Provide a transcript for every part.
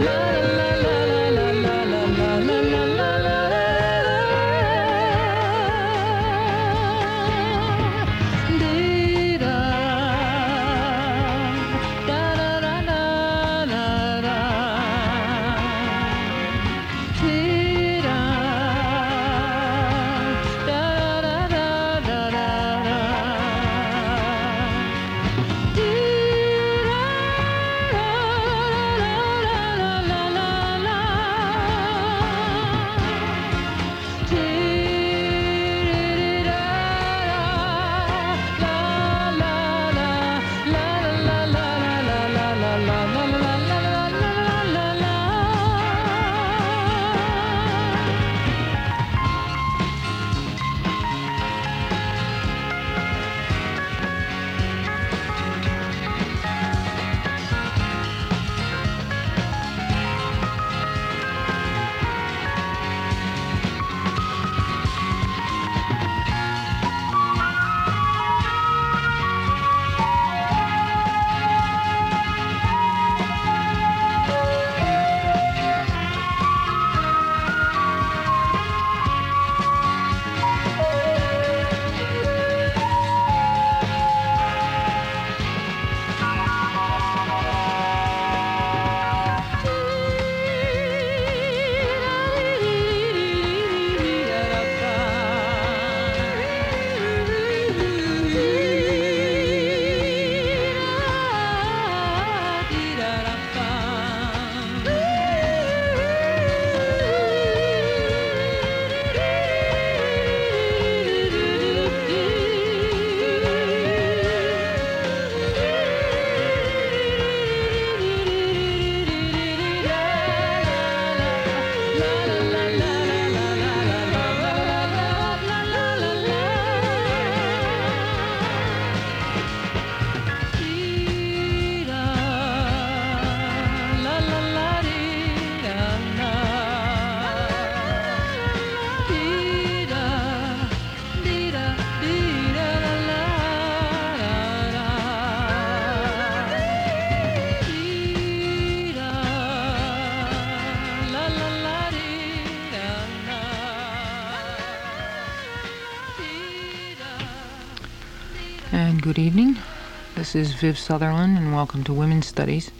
Good evening. This is Viv Sutherland, and welcome to Women's Studies.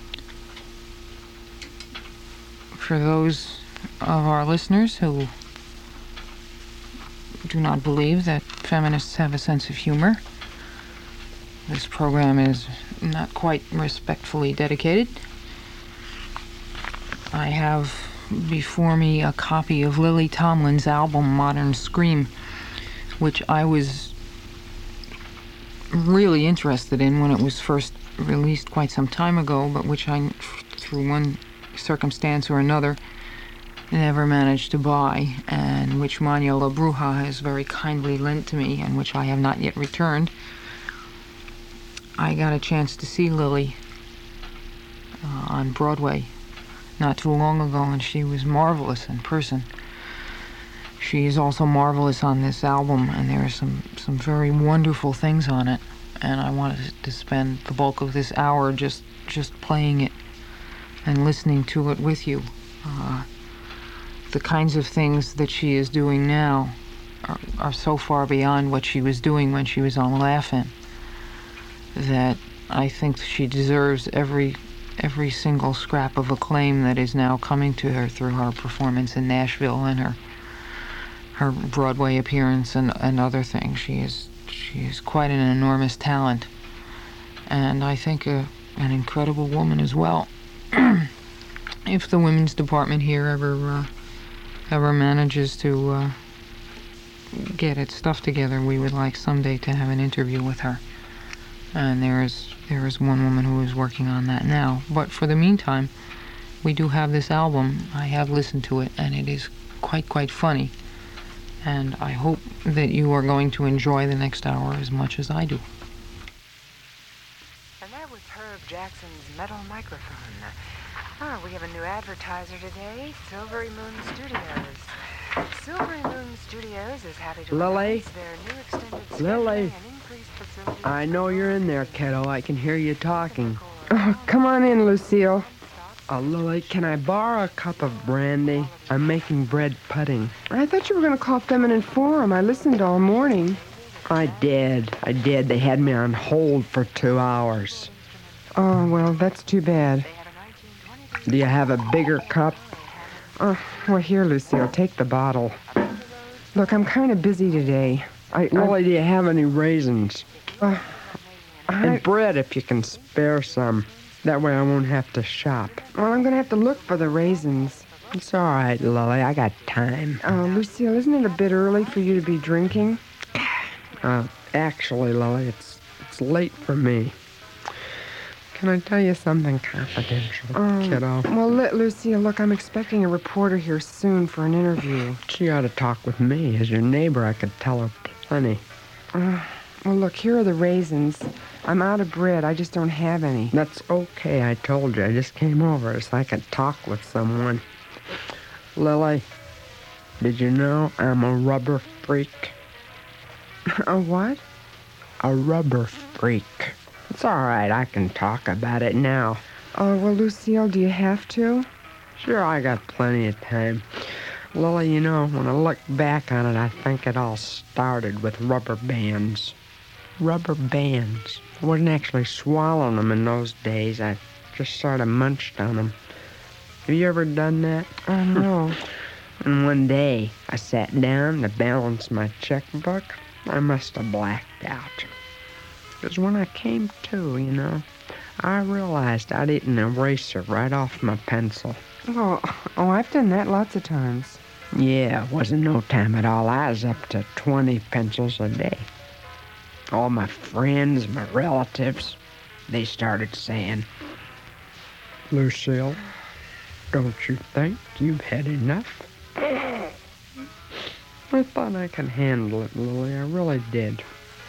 For those of our listeners who do not believe that feminists have a sense of humor, this program is not quite respectfully dedicated. I have before me a copy of Lily Tomlin's album Modern Scream, which I was really interested in when it was first released quite some time ago, but which I, through one circumstance or another, never managed to buy, and which Manya La Bruja has very kindly lent to me, and which I have not yet returned. I got a chance to see Lily on Broadway not too long ago, and she was marvelous in person. She is also marvelous on this album, and there are some very wonderful things on it, and I wanted to spend the bulk of this hour just playing it and listening to it with you. The kinds of things that she is doing now are so far beyond what she was doing when she was on Laugh-In that I think she deserves every single scrap of acclaim that is now coming to her through her performance in Nashville and her Broadway appearance and other things. She is quite an enormous talent, and I think an incredible woman as well. If the women's department here ever manages to get its stuff together, we would like someday to have an interview with her. And there is one woman who is working on that now. But for the meantime, we do have this album. I have listened to it, and it is quite funny. And I hope that you are going to enjoy the next hour as much as I do. And that was Herb Jackson's Metal Microphone. We have a new advertiser today, Silvery Moon Studios. Silvery Moon Studios is happy to announce their new extended scheduling and increased facilities. I know you're in there, kiddo. I can hear you talking. Oh, come on in, Lucille. Lily, can I borrow a cup of brandy? I'm making bread pudding. I thought you were going to call Feminine Forum. I listened all morning. I did. They had me on hold for 2 hours. Oh, well, that's too bad. Do you have a bigger cup? Well, here, Lucille, take the bottle. Look, I'm kind of busy today. Lily, do you have any raisins? I- And bread, if you can spare some. That way I won't have to shop. Well, I'm going to have to look for the raisins. It's all right, Lily. I got time. Lucille, isn't it a bit early for you to be drinking? Actually, Lily, it's late for me. Can I tell you something confidential, kiddo? Well, Lucille, look, I'm expecting a reporter here soon for an interview. She ought to talk with me. As your neighbor, I could tell her plenty. Well, look, here are the raisins. I'm out of bread. I just don't have any. That's okay, I told you. I just came over so I could talk with someone. Lily, did you know I'm a rubber freak? A what? A rubber freak. It's all right, I can talk about it now. Oh, well, Lucille, do you have to? Sure, I got plenty of time. Lily, you know, when I look back on it, I think it all started with rubber bands. Rubber bands. I wasn't actually swallowing them in those days. I just sort of munched on them. Have you ever done that? No. And one day, I sat down to balance my checkbook. I must have blacked out. Because when I came to, you know, I realized I'd eaten an eraser right off my pencil. Oh, I've done that lots of times. Yeah, it wasn't no time at all. I was up to 20 pencils a day. All my friends, my relatives, they started saying, Lucille, don't you think you've had enough? I thought I could handle it, Lily. I really did.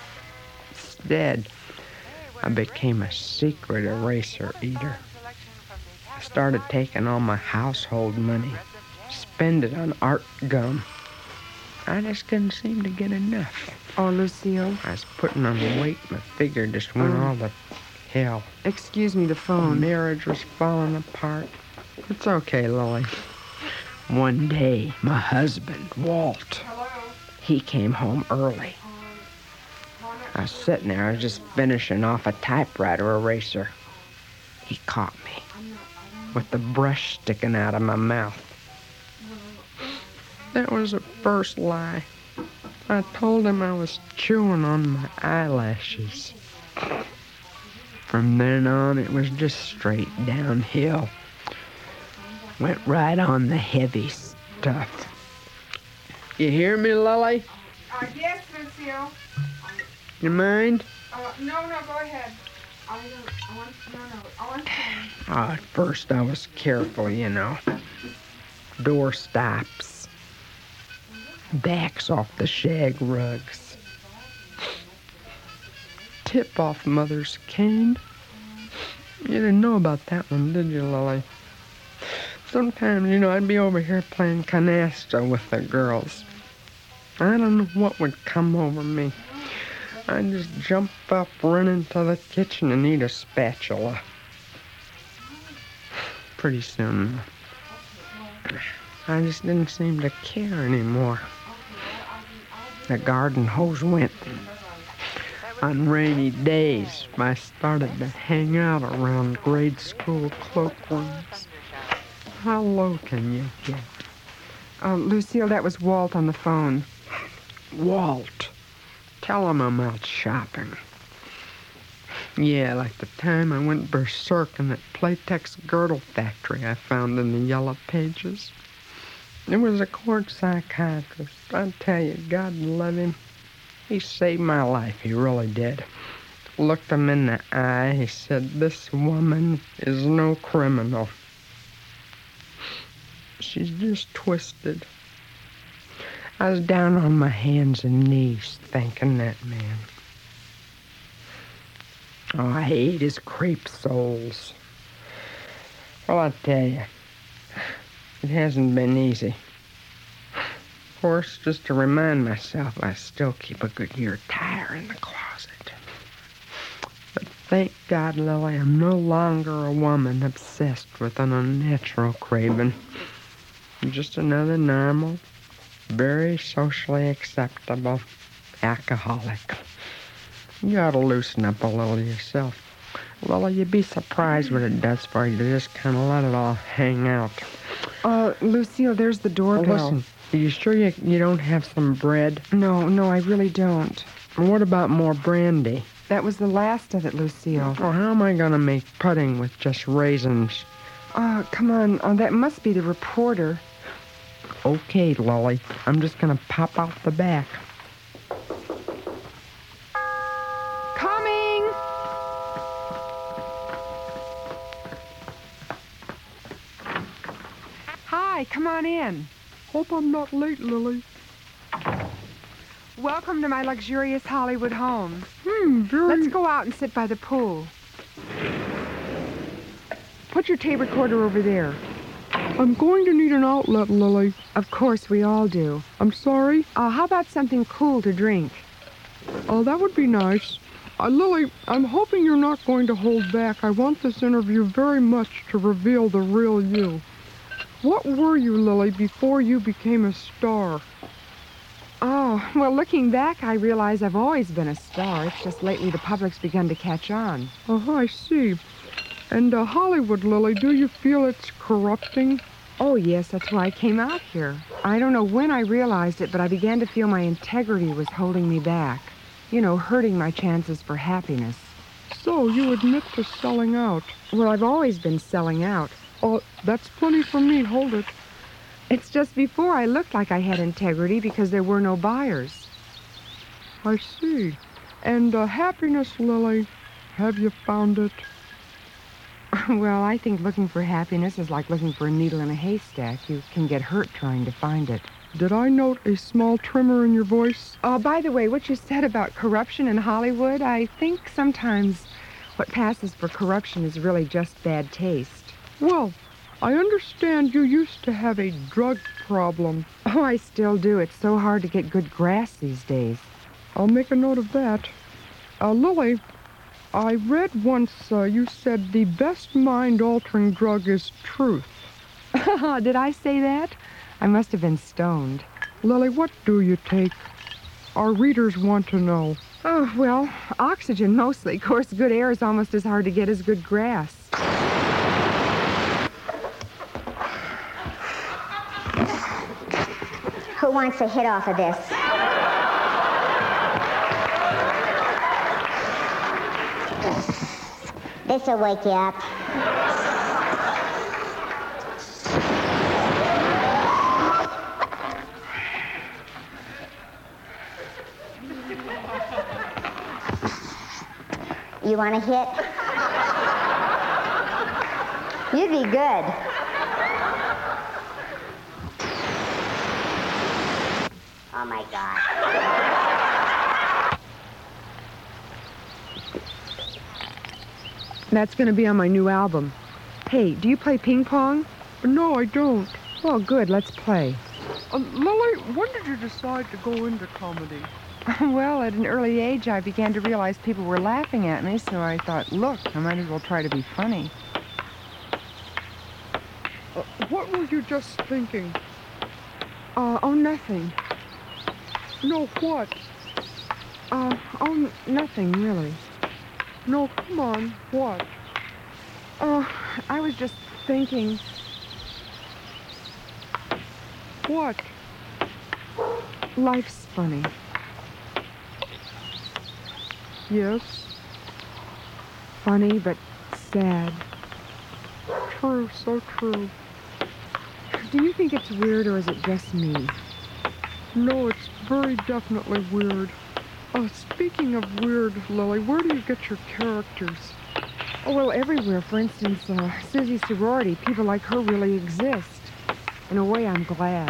Instead, I became a secret eraser eater. I started taking all my household money, spend it on art gum. I just couldn't seem to get enough. Oh, Lucille. I was putting on weight, my figure just went all to hell. Excuse me, the My phone. marriage was falling apart. It's okay, Lily. One day, my husband, Walt, he came home early. I was sitting there, I was just finishing off a typewriter eraser. He caught me with the brush sticking out of my mouth. That was the first lie. I told him I was chewing on my eyelashes. From then on, it was just straight downhill. Went right on the heavy stuff. You hear me, Lily? Yes, Lucille. You mind? No, go ahead. I want to. At first I was careful, you know. Door stops. Backs off the shag rugs. Tip off Mother's cane. You didn't know about that one, did you, Lily? Sometimes, you know, I'd be over here playing canasta with the girls. I don't know what would come over me. I'd just jump up, run into the kitchen, and eat a spatula. Pretty soon, I just didn't seem to care anymore. The garden hose went. On rainy days, I started to hang out around grade school cloakrooms. How low can you get? Lucille, that was Walt on the phone. Walt, tell him I'm out shopping. Yeah, like the time I went berserk in that Playtex girdle factory I found in the Yellow Pages. It was a court psychiatrist. I tell you, God love him. He saved my life, he really did. Looked him in the eye, he said, "This woman is no criminal. She's just twisted." I was down on my hands and knees thanking that man. Oh, I hate his crepe soles. Well, I tell you, it hasn't been easy. Of course, just to remind myself, I still keep a Goodyear tire in the closet. But Thank God, Lily, I'm no longer a woman obsessed with an unnatural craving. I'm just another normal, very socially acceptable alcoholic. You ought to loosen up a little yourself. Lily, you'd be surprised what it does for you to just kind of let it all hang out. Lucille, there's the doorbell. Well, listen, are you sure you don't have some bread? No, I really don't. What about more brandy? That was the last of it, Lucille. Oh, how am I going to make pudding with just raisins? Come on. That must be the reporter. Okay, Lily. I'm just going to pop out the back. Coming! Hi, come on in. Hope I'm not late, Lily. Welcome to my luxurious Hollywood home. Very... Let's go out and sit by the pool. Put your tape recorder over there. I'm going to need an outlet, Lily. Of course, we all do. I'm sorry? How about something cool to drink? Oh, that would be nice. Lily, I'm hoping you're not going to hold back. I want this interview very much to reveal the real you. What were you, Lily, before you became a star? Oh, well, looking back, I realize I've always been a star. It's just lately the public's begun to catch on. I see. And Hollywood, Lily, do you feel it's corrupting? Oh, yes, that's why I came out here. I don't know when I realized it, but I began to feel my integrity was holding me back. You know, hurting my chances for happiness. So, you admit to selling out? Well, I've always been selling out. Oh, that's plenty for me. Hold it. It's just before I looked like I had integrity because there were no buyers. I see. And happiness, Lily, have you found it? Well, I think looking for happiness is like looking for a needle in a haystack. You can get hurt trying to find it. Did I note a small tremor in your voice? By the way, what you said about corruption in Hollywood, I think sometimes what passes for corruption is really just bad taste. Well, I understand you used to have a drug problem. Oh, I still do. It's so hard to get good grass these days. I'll make a note of that. Lily, I read once you said the best mind-altering drug is truth. Did I say that? I must have been stoned. Lily, what do you take? Our readers want to know. Oh, well, oxygen mostly. Of course, good air is almost as hard to get as good grass. Who wants a hit off of this? This'll wake you up. You want a hit? You'd be good. Oh, my God. That's going to be on my new album. Hey, do you play ping pong? No, I don't. Well, good. Let's play. Lily, when did you decide to go into comedy? Well, at an early age, I began to realize people were laughing at me, so I thought, look, I might as well try to be funny. What were you just thinking? Oh, nothing. No, what? Nothing, really. No, come on, what? Oh, I was just thinking. What? Life's funny. Yes? Funny, but sad. True, so true. Do you think it's weird, or is it just me? No, it's very definitely weird. Speaking of weird, Lily, where do you get your characters? Oh, well, everywhere. For instance, Susie's sorority. People like her really exist. In a way, I'm glad.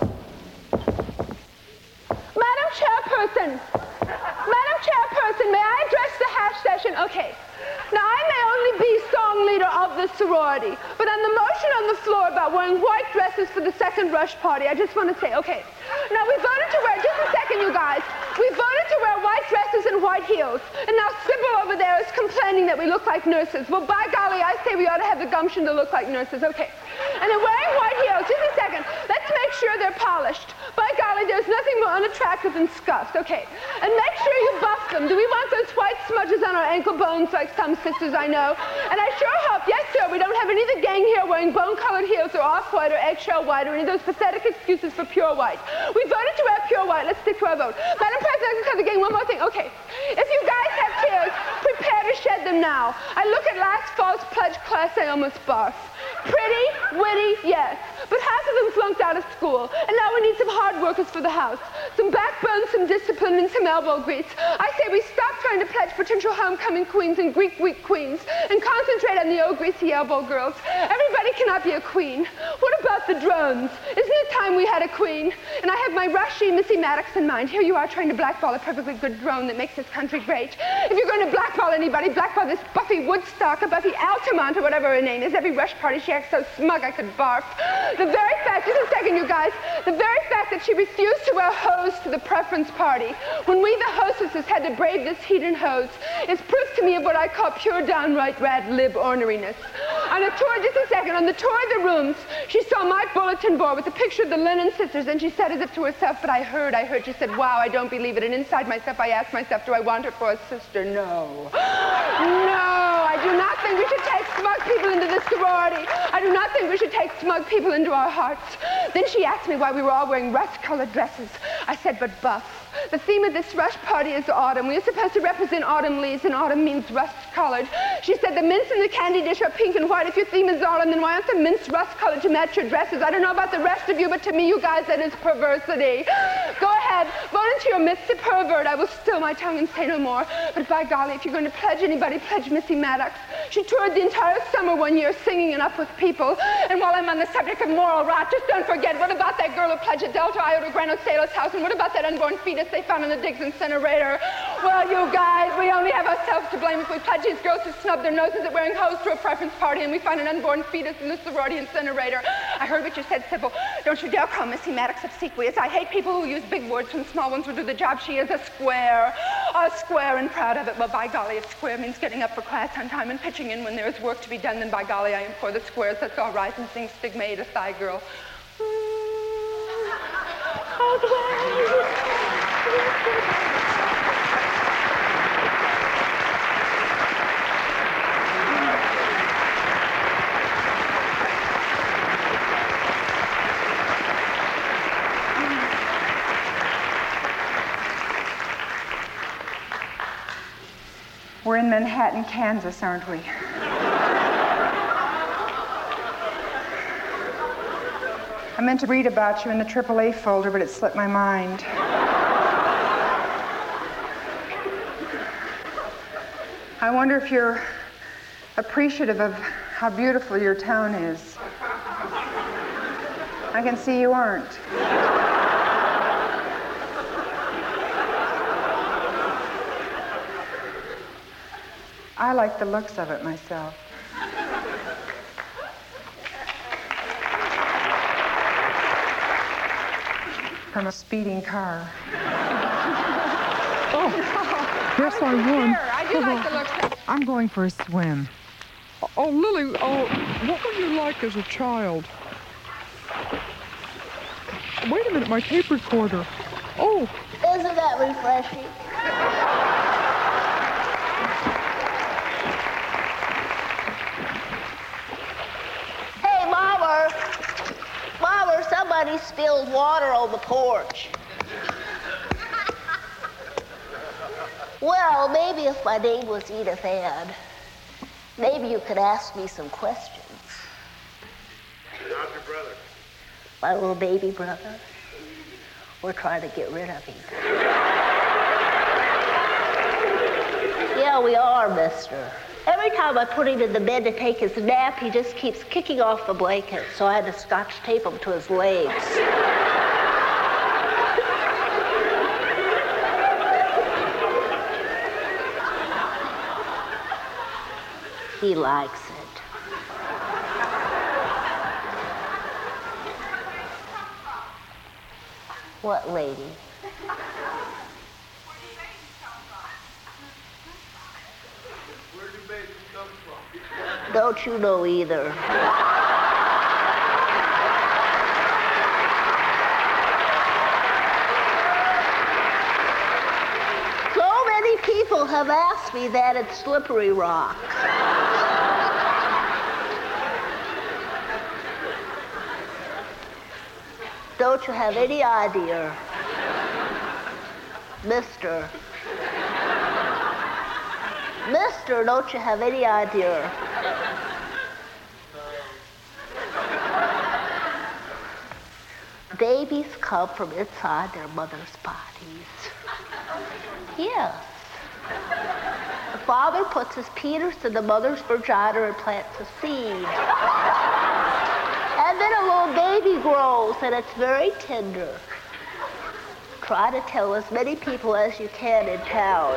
Madam Chairperson! Madam Chairperson, may I address the hash session? Okay. Now, I may only be song leader of the sorority. But on the motion on the floor about wearing white dresses for the second rush party, I just want to say, okay, now we voted to wear, just a second, you guys, we voted to wear white dresses and white heels. And now Sybil over there is complaining that we look like nurses. Well, by golly, I say we ought to have the gumption to look like nurses. Okay. And then wearing white heels, just a second, let's make sure they're polished. By golly, there's nothing more unattractive than scuffed. Okay. And make sure you buff them. Do we want those white smudges on our ankle bones like some sisters I know? And I sure hope, yes, sir, we don't have any of the gang here wearing bone-colored heels or off-white or eggshell white or any of those pathetic excuses for pure white. We voted to wear pure white. Let's stick to our vote. Madam President, I just have the gang one more thing. Okay. If you guys have tears, prepare to shed them now. I look at last fall's pledge class, I almost barf. Pretty, witty, yes. But half of them flunked out of school. And now we need some hard workers for the house. Some backbone, some discipline, and some elbow grease. I say we stop trying to pledge potential homecoming queens and Greek week queens and concentrate on the old greasy elbow girls. Everybody cannot be a queen. What about the drones? Isn't it time we had a queen? And I have my rushy Missy Maddox in mind. Here you are trying to blackball a perfectly good drone that makes this country great. If you're going to blackball anybody, blackball this Buffy Woodstock or Buffy Altamont or whatever her name is. Every rush party she acts so smug I could barf. The very fact, just a second, you guys, the very fact that she refused to wear hose to the preference party when we, the hostesses, had to brave this heat and hose is proof to me of what I call pure downright rad lib orneriness. On a tour, just a second, on the tour of the rooms, she saw my bulletin board with a picture of the Lennon sisters, and she said as if to herself, but I heard, she said, wow, I don't believe it. And inside myself, I asked myself, do I want her for a sister? No. No, I do not think we should take smug people into this sorority. I do not think we should take smug people into our hearts. Then she asked me why we were all wearing rust-colored dresses. I said, but buff. The theme of this rush party is autumn. We are supposed to represent autumn leaves, and autumn means rust-colored. She said the mints in the candy dish are pink and white. If your theme is autumn, then why aren't the mints rust-colored to match your dresses? I don't know about the rest of you, but to me, you guys, that is perversity. Go ahead, vote into your midst a pervert. I will still my tongue and say no more. But by golly, if you're going to pledge anybody, pledge Missy Maddox. She toured the entire summer one year singing and up with people. And while I'm on the subject of moral rot, just don't forget, what about that girl who pledged at Delta Iota Grano Salos House? And what about that unborn fetus they found in the Diggs incinerator? Well, you guys, we only have ourselves to blame if we pledge these girls to snub their noses at wearing hose to a preference party and we find an unborn fetus in the sorority incinerator. I heard what you said, Sybil. Don't you dare call Missy Maddox obsequious. I hate people who use big words when small ones will do the job. She is a square and proud of it. Well, by golly, if square means getting up for class on time and pitching in when there is work to be done, then by golly, I implore the squares, let's all rise and sing Stigmata, Thigh Girl. We're in Manhattan, Kansas, aren't we? I meant to read about you in the AAA folder, but it slipped my mind. I wonder if you're appreciative of how beautiful your town is. I can see you aren't. I like the looks of it myself. From a speeding car. Oh, guess I won. I do like the looks of it. I'm going for a swim. Oh, Lily, what were you like as a child? Wait a minute, my tape recorder. Oh. Isn't that refreshing? Hey, Mama, somebody spilled water on the porch. Well, maybe if my name was Edith Ann, maybe you could ask me some questions. How's your brother? My little baby brother. We're trying to get rid of him. Yeah, we are, mister. Every time I put him in the bed to take his nap, he just keeps kicking off the blanket, so I had to scotch tape him to his legs. He likes it. What lady? Where do babies come from? Don't you know either? So many people have asked me that at Slippery Rock. Don't you have any idea, Mister? Mister, don't you have any idea? Babies come from inside their mother's bodies. Yes. The father puts his penis in the mother's vagina and plants a seed. And then a little baby grows, and it's very tender. Try to tell as many people as you can in town.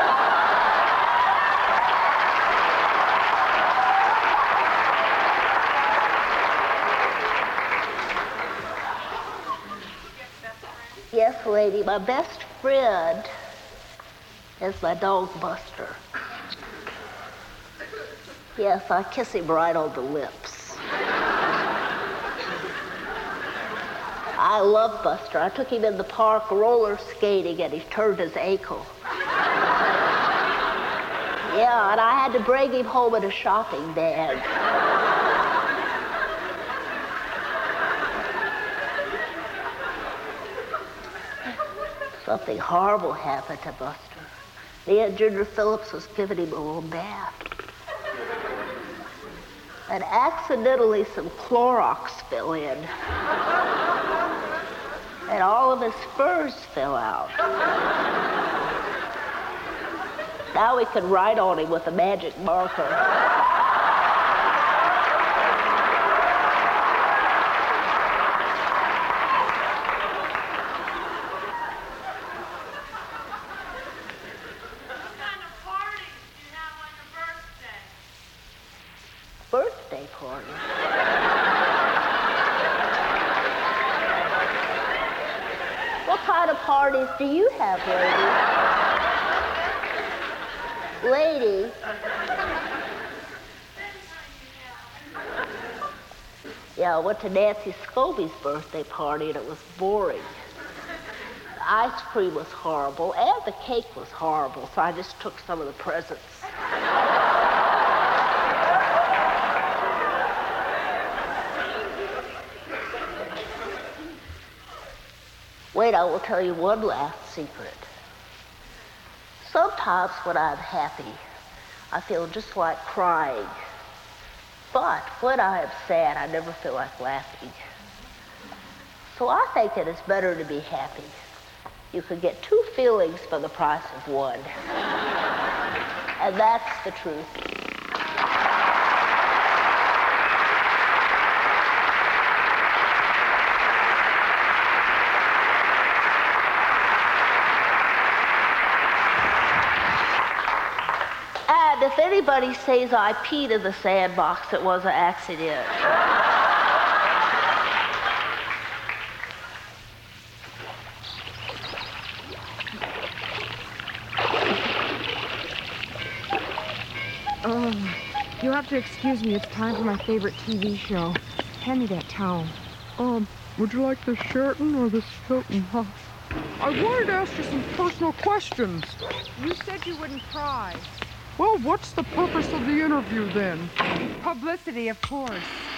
Yes, lady, my best friend is my dog Buster. Yes, I kiss him right on the lips. I love Buster. I took him in the park roller skating and he turned his ankle. Yeah, and I had to bring him home in a shopping bag. Something horrible happened to Buster. Me and Ginger Phillips was giving him a little bath. And accidentally some Clorox fell in. And all of his furs fell out. Now we can write on him with a magic marker. Birthday party. What kind of parties do you have, lady? Lady? Yeah, I went to Nancy Scobie's birthday party and it was boring. The ice cream was horrible and the cake was horrible, so I just took some of the presents. Wait, I will tell you one last secret. Sometimes when I'm happy, I feel just like crying. But when I am sad, I never feel like laughing. So I think it is better to be happy. You can get two feelings for the price of one. And that's the truth. And if anybody says I peed in the sandbox, it was an accident. Oh, you'll have to excuse me. It's time for my favorite TV show. Hand me that towel. Would you like the Sheraton or the Hilton, huh? I wanted to ask you some personal questions. You said you wouldn't cry. Well, what's the purpose of the interview then? Publicity, of course.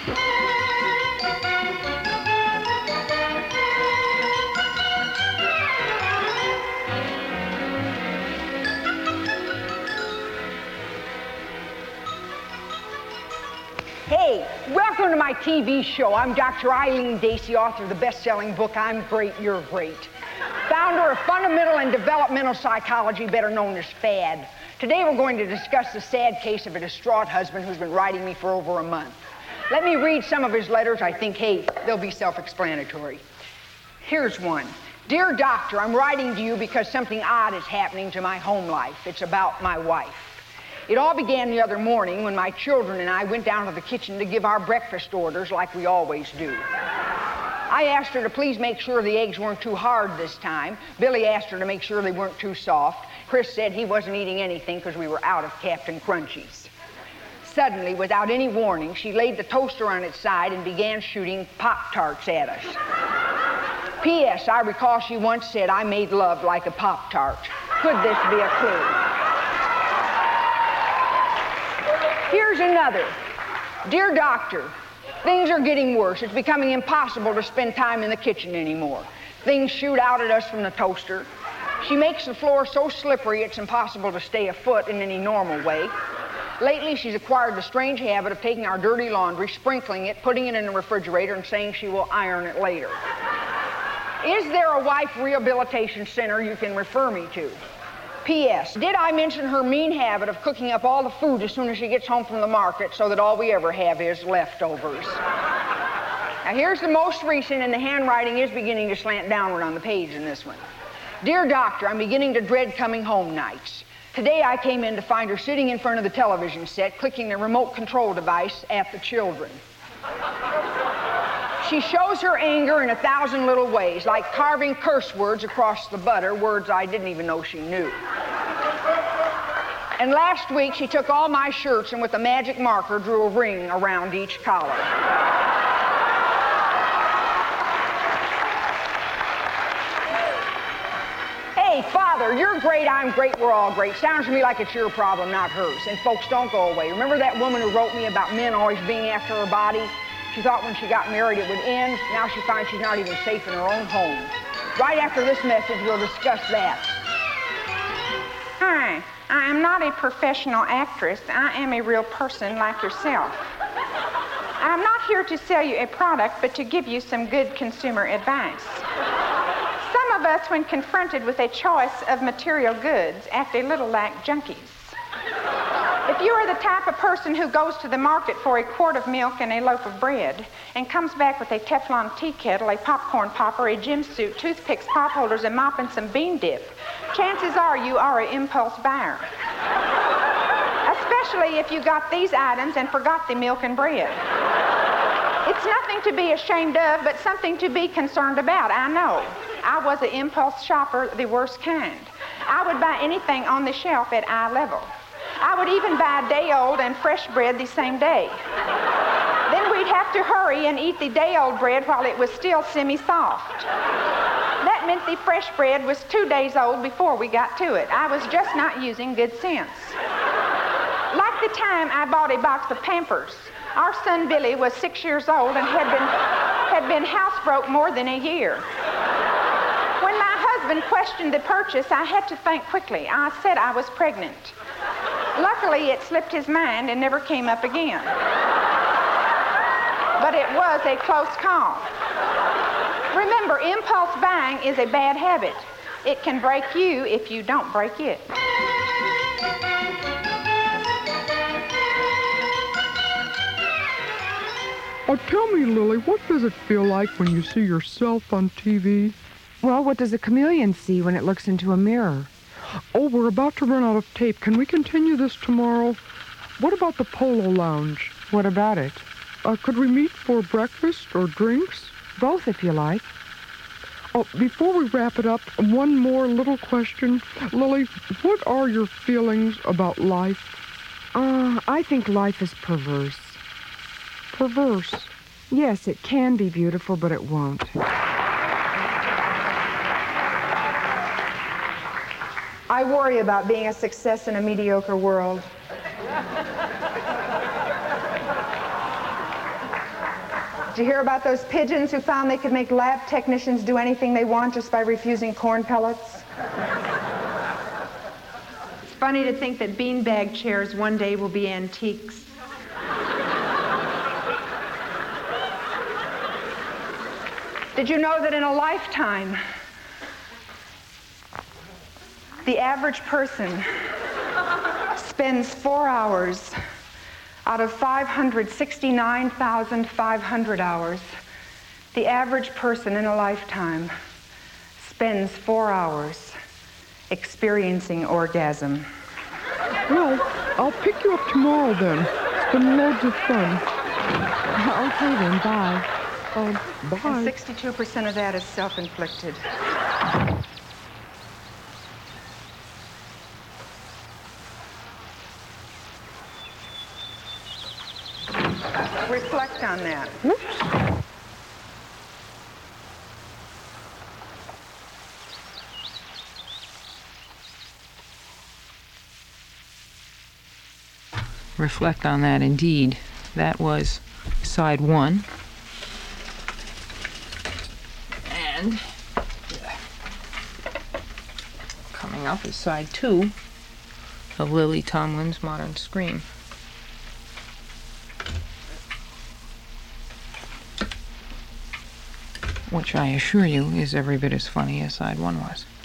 Hey, welcome to my TV show. I'm Dr. Eileen Dacey, author of the best-selling book, I'm Great, You're Great. Founder of fundamental and developmental psychology, better known as FAD. Today we're going to discuss the sad case of a distraught husband who's been writing me for over a month. Let me read some of his letters. I think, hey, they'll be self-explanatory. Here's one. Dear doctor, I'm writing to you because something odd is happening to my home life. It's about my wife. It all began the other morning when my children and I went down to the kitchen to give our breakfast orders like we always do. I asked her to please make sure the eggs weren't too hard this time. Billy asked her to make sure they weren't too soft. Chris said he wasn't eating anything because we were out of Captain Crunchies. Suddenly, without any warning, she laid the toaster on its side and began shooting Pop-Tarts at us. P.S. I recall she once said, "I made love like a Pop-Tart." Could this be a clue? Here's another. Dear Doctor, things are getting worse. It's becoming impossible to spend time in the kitchen anymore. Things shoot out at us from the toaster. She makes the floor so slippery it's impossible to stay afoot in any normal way. Lately, she's acquired the strange habit of taking our dirty laundry, sprinkling it, putting it in the refrigerator, and saying she will iron it later. Is there a wife rehabilitation center you can refer me to? P.S. Did I mention her mean habit of cooking up all the food as soon as she gets home from the market so that all we ever have is leftovers? Now, here's the most recent, and the handwriting is beginning to slant downward on the page in this one. Dear Doctor, I'm beginning to dread coming home nights. Today I came in to find her sitting in front of the television set, clicking the remote control device at the children. She shows her anger in 1,000 little ways, like carving curse words across the butter, words I didn't even know she knew. And last week she took all my shirts and with a magic marker drew a ring around each collar. Hey, Father, you're great, I'm great, we're all great. Sounds to me like it's your problem, not hers. And folks, don't go away. Remember that woman who wrote me about men always being after her body? She thought when she got married it would end. Now she finds she's not even safe in her own home. Right after this message, we'll discuss that. Hi, I am not a professional actress. I am a real person like yourself. I'm not here to sell you a product, but to give you some good consumer advice. Some of us, when confronted with a choice of material goods, act a little like junkies. If you are the type of person who goes to the market for a quart of milk and a loaf of bread and comes back with a Teflon tea kettle, a popcorn popper, a gym suit, toothpicks, pot holders, a mop, and some bean dip, chances are you are an impulse buyer. Especially if you got these items and forgot the milk and bread. It's nothing to be ashamed of, but something to be concerned about, I know. I was an impulse shopper, the worst kind. I would buy anything on the shelf at eye level. I would even buy day-old and fresh bread the same day. Then we'd have to hurry and eat the day-old bread while it was still semi-soft. That meant the fresh bread was 2 days old before we got to it. I was just not using good sense. Like the time I bought a box of Pampers. Our son Billy was 6 years old and had been housebroke more than a year. When my husband questioned the purchase, I had to think quickly. I said I was pregnant. Luckily, it slipped his mind and never came up again. But it was a close call. Remember, impulse buying is a bad habit. It can break you if you don't break it. Oh, tell me, Lily, what does it feel like when you see yourself on TV? Well, what does a chameleon see when it looks into a mirror? Oh, we're about to run out of tape. Can we continue this tomorrow? What about the Polo Lounge? What about it? Could we meet for breakfast or drinks? Both, if you like. Oh, before we wrap it up, one more little question. Lily, what are your feelings about life? I think life is perverse. Perverse? Yes, it can be beautiful, but it won't. I worry about being a success in a mediocre world. Did you hear about those pigeons who found they could make lab technicians do anything they want just by refusing corn pellets? It's funny to think that beanbag chairs one day will be antiques. Did you know that in a lifetime, the average person spends 4 hours out of 569,500 hours. The average person in a lifetime spends 4 hours experiencing orgasm. Well, I'll pick you up tomorrow then. It's been loads of fun. Okay then, bye. Bye. And 62% of that is self-inflicted. Reflect on that. Whoops. Reflect on that indeed. That was side 1. And coming up is side 2 of Lily Tomlin's Modern Scream. Which I assure you is every bit as funny as side 1 was.